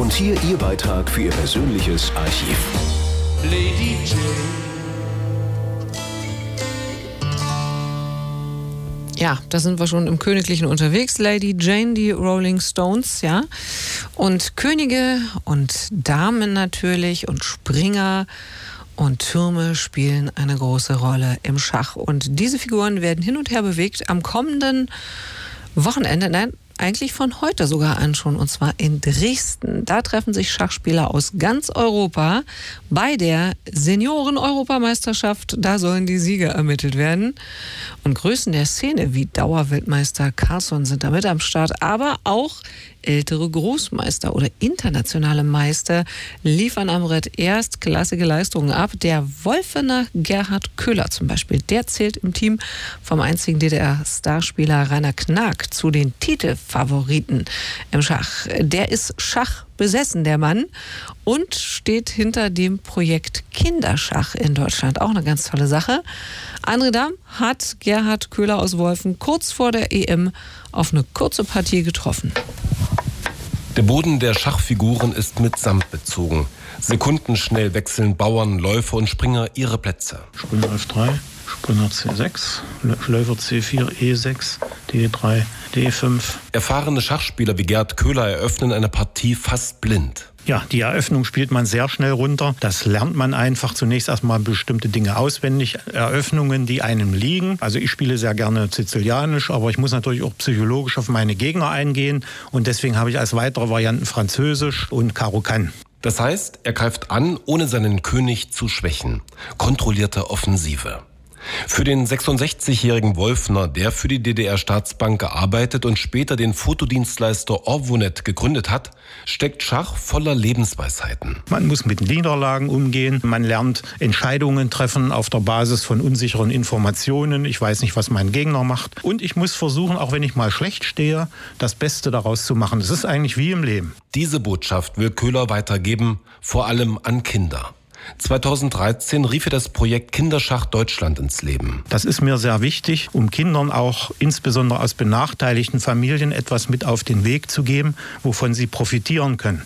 Und hier Ihr Beitrag für Ihr persönliches Archiv. Lady Jane. Ja, da sind wir schon im Königlichen unterwegs. Lady Jane, die Rolling Stones, ja. Und Könige und Damen natürlich und Springer und Türme spielen eine große Rolle im Schach. Und diese Figuren werden hin und her bewegt am kommenden Wochenende, nein, eigentlich von heute sogar an schon, und zwar in Dresden. Da treffen sich Schachspieler aus ganz Europa bei der Senioren-Europameisterschaft. Da sollen die Sieger ermittelt werden. Und Größen der Szene wie Dauerweltmeister Carlsson sind da mit am Start, aber auch ältere Großmeister oder internationale Meister liefern am Brett erstklassige Leistungen ab. Der Wolfener Gerhard Köhler zum Beispiel, der zählt im Team vom einzigen DDR-Starspieler Rainer Knaack zu den Titelfavoriten im Schach. Der ist schachbesessen, der Mann, und steht hinter dem Projekt Kinderschach in Deutschland. Auch eine ganz tolle Sache. André Damm hat Gerhard Köhler aus Wolfen kurz vor der EM auf eine kurze Partie getroffen. Der Boden der Schachfiguren ist mit Samt bezogen. Sekundenschnell wechseln Bauern, Läufer und Springer ihre Plätze. Springer F3, Springer C6, Läufer C4, E6, D3, D5. Erfahrene Schachspieler wie Gerhard Köhler eröffnen eine Partie fast blind. Ja, die Eröffnung spielt man sehr schnell runter. Das lernt man einfach zunächst erstmal bestimmte Dinge auswendig. Eröffnungen, die einem liegen. Also ich spiele sehr gerne Sizilianisch, aber ich muss natürlich auch psychologisch auf meine Gegner eingehen. Und deswegen habe ich als weitere Varianten Französisch und Caro-Kann. Das heißt, er greift an, ohne seinen König zu schwächen. Kontrollierte Offensive. Für den 66-jährigen Wolfner, der für die DDR-Staatsbank gearbeitet und später den Fotodienstleister Orvonet gegründet hat, steckt Schach voller Lebensweisheiten. Man muss mit Niederlagen umgehen. Man lernt Entscheidungen treffen auf der Basis von unsicheren Informationen. Ich weiß nicht, was mein Gegner macht. Und ich muss versuchen, auch wenn ich mal schlecht stehe, das Beste daraus zu machen. Es ist eigentlich wie im Leben. Diese Botschaft will Köhler weitergeben, vor allem an Kinder. 2013 rief er das Projekt Kinderschach Deutschland ins Leben. Das ist mir sehr wichtig, um Kindern auch insbesondere aus benachteiligten Familien etwas mit auf den Weg zu geben, wovon sie profitieren können.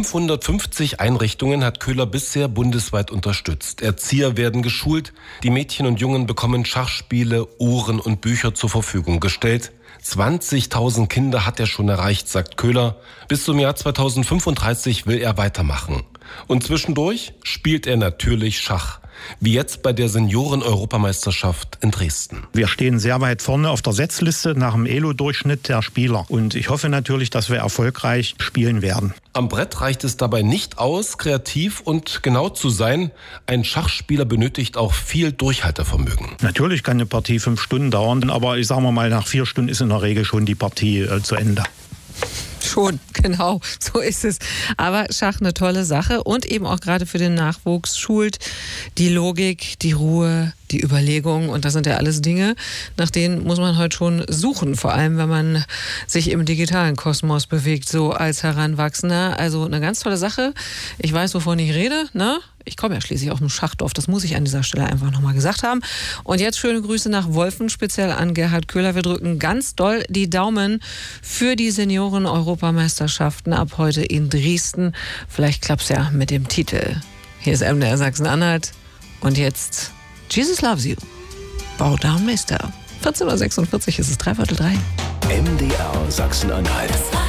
550 Einrichtungen hat Köhler bisher bundesweit unterstützt. Erzieher werden geschult, die Mädchen und Jungen bekommen Schachspiele, Uhren und Bücher zur Verfügung gestellt. 20.000 Kinder hat er schon erreicht, sagt Köhler. Bis zum Jahr 2035 will er weitermachen. Und zwischendurch spielt er natürlich Schach, wie jetzt bei der Senioren-Europameisterschaft in Dresden. Wir stehen sehr weit vorne auf der Setzliste nach dem Elo-Durchschnitt der Spieler. Und ich hoffe natürlich, dass wir erfolgreich spielen werden. Am Brett reicht es dabei nicht aus, kreativ und genau zu sein. Ein Schachspieler benötigt auch viel Durchhaltevermögen. Natürlich kann eine Partie 5 Stunden dauern, aber ich sage mal, nach 4 Stunden ist in der Regel schon die Partie zu Ende. Schon, genau, so ist es. Aber Schach eine tolle Sache und eben auch gerade für den Nachwuchs schult die Logik, die Ruhe, die Überlegung, und das sind ja alles Dinge, nach denen muss man heute schon suchen, vor allem wenn man sich im digitalen Kosmos bewegt, so als Heranwachsender. Also eine ganz tolle Sache. Ich weiß, wovon ich rede, ne? Ich komme ja schließlich aus dem Schachdorf, das muss ich an dieser Stelle einfach nochmal gesagt haben. Und jetzt schöne Grüße nach Wolfen, speziell an Gerhard Köhler. Wir drücken ganz doll die Daumen für die Senioren-Europameisterschaften ab heute in Dresden. Vielleicht klappt es ja mit dem Titel. Hier ist MDR Sachsen-Anhalt und jetzt Jesus Loves You. Baudown Meister. 14:46 ist es, 3:45. MDR Sachsen-Anhalt.